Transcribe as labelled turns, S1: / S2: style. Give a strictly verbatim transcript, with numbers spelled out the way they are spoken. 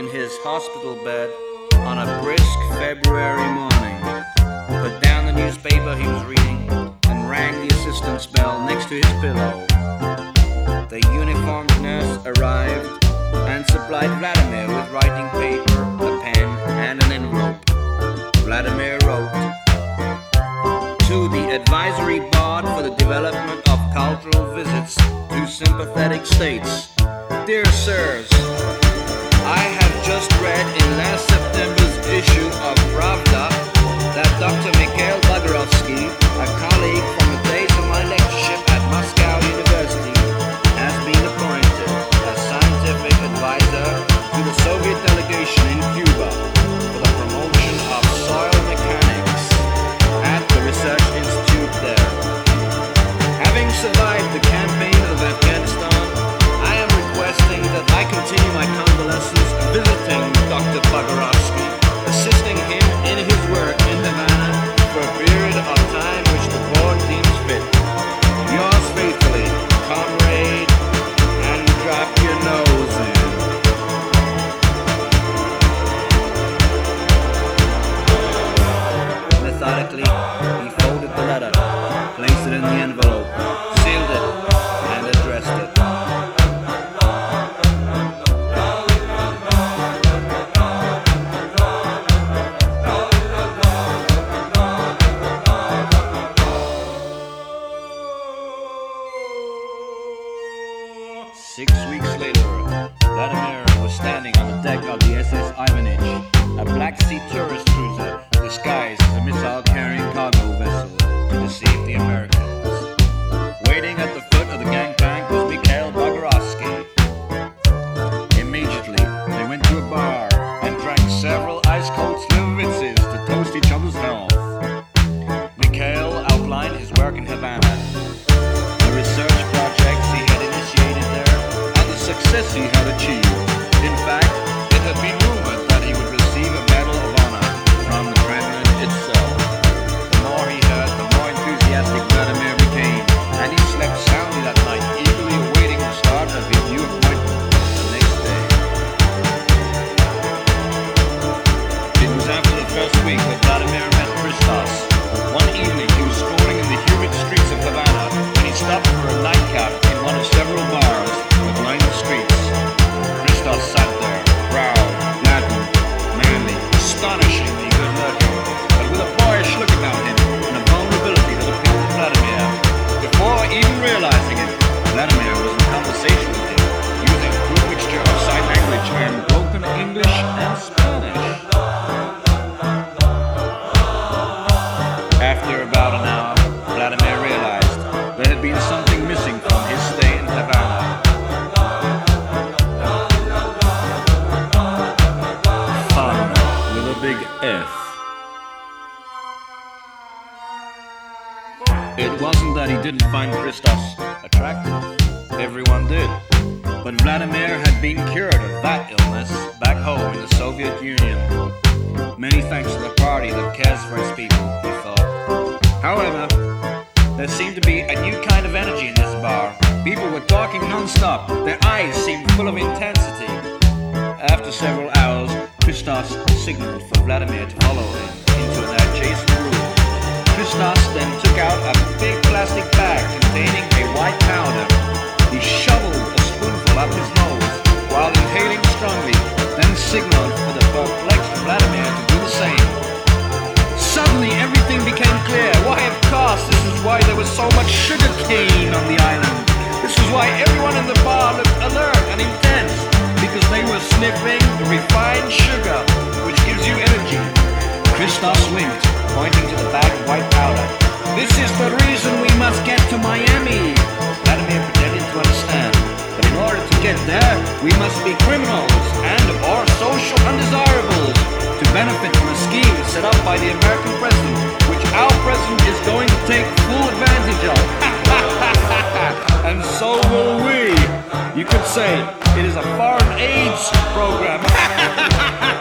S1: in his hospital bed on a brisk February morning, put down the newspaper he was reading, and rang the assistant's bell next to his pillow. The uniformed nurse arrived and supplied Vladimir with writing paper, a pen, and an envelope. Vladimir wrote, "To the Advisory Board for the Development of Cultural Visits to Sympathetic States. Dear Sirs, I have just read in last September's issue of Pravda that Doctor Mikhail Bogorovsky, a colleague from the days of my lectureship at Moscow University, has been appointed as scientific advisor to the Soviet delegation in Cuba for the promotion of soil mechanics at the research institute there. Having survived the campaign of Afghanistan, I am requesting that I continue my convalescence visiting Doctor Bogorovsky, assisting him in his work in Havana for a period of time which the board deems fit. Yours faithfully, comrade, and drop your nose in." Methodically, he folded the letter, placed it in the envelope, sealed it, and addressed it. Six weeks later, Vladimir was standing on the deck of the S S Ivanich, a Black Sea tourist cruiser disguised as a missile-carrying cargo vessel to deceive the Americans. Waiting at the foot of the gangplank was Mikhail Bogorovsky. Immediately, they went to a bar and drank several ice-cold Slivovitzes to toast each other's health. Mikhail outlined his work in Havana, the research projects he had initiated there, and the success he had achieved. In fact, it had been rumored that he would receive a Medal of Honor from the Kremlin itself. The more he heard, the more enthusiastic Vladimir became, and he slept soundly that night, eagerly awaiting the start of his new appointment the next day. It was after the first week that Vladimir met Christos. One evening, he was strolling in the humid streets of Havana when he stopped for a nightcap in one of several bars that lined the streets. Christos sat there, proud, Latin, manly, astonishingly good-looking, but with a boyish look about him and a vulnerability that appealed to Vladimir. Before even realizing it, Vladimir was in conversation with him, using a good mixture of sign language and broken English and Spanish. After about an hour, Vladimir realized there had been something missing from his stay in Havana. Fun with a big F. It wasn't that he didn't find Christos attractive. Everyone did. But Vladimir had been cured of that illness back home in the Soviet Union. Many thanks to the party that cares for its people, he thought. However, there seemed to be a new kind of energy in this bar. People were talking non-stop. Their eyes seemed full of intensity. After several hours, Christos signaled for Vladimir to follow him into an adjacent room. Christos then took out a big plastic bag containing a white powder. He shoveled a spoonful up his nose while inhaling strongly, then signaled for the perplexed Vladimir to do the same. Suddenly everything became clear. Why, of course, this is why there was so much sugar cane on the island. This is why everyone in the bar looked alert and intense, because they were sniffing refined sugar, which gives you energy. Christos winked, pointing to the bag of white powder. "This is the reason we must get to Miami." Vladimir pretended to understand, but in order to get there, we must be criminals and or social undesirables to benefit from a scheme set up by the American president, which our president is going to take full advantage of. And so will we. You could say it is a foreign AIDS program.